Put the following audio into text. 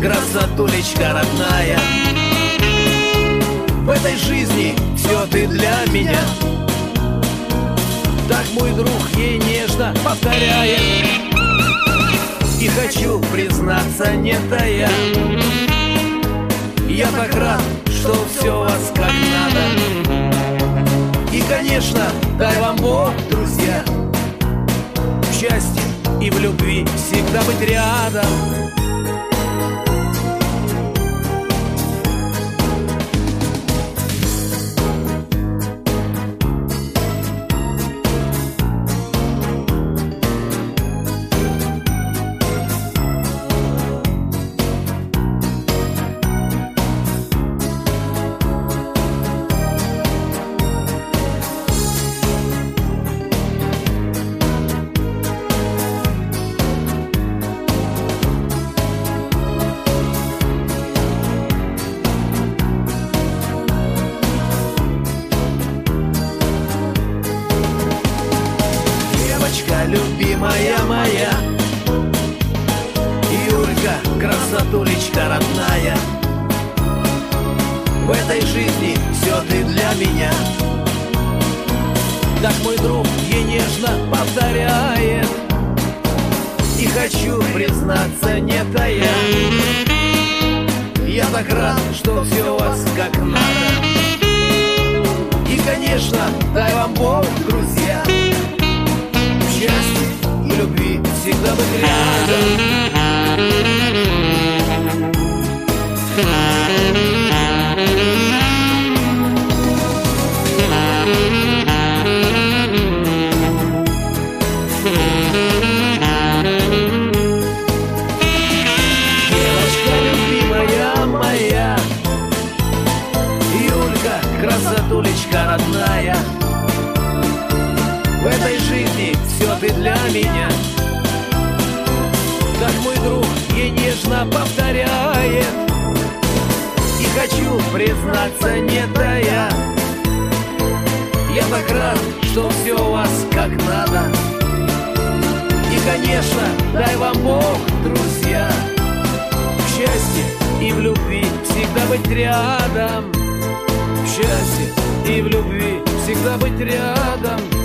красотулечка родная. В этой жизни все ты для меня. Так мой друг ей нежно повторяет. И хочу признаться, не тая, я так рад, что все у вас как надо. И, конечно, дай вам Бог, друзья, в счастье и в любви всегда быть рядом. Любимая моя Юлька, красотулечка родная, в этой жизни все ты для меня. Так мой друг ей нежно повторяет. И хочу признаться, не тая, я так рад, что все у вас как надо. И, конечно, дай вам Бог, друзья, счастье и любви всегда быть рядом. Девочка любимая моя Юлька, красотулечка родная, в этой жизни все ты для меня. Так мой друг ей нежно повторяет. И хочу признаться, не тая, я так рад, что все у вас как надо. И, конечно, дай вам Бог, друзья, в счастье и в любви всегда быть рядом. В счастье и в любви всегда быть рядом.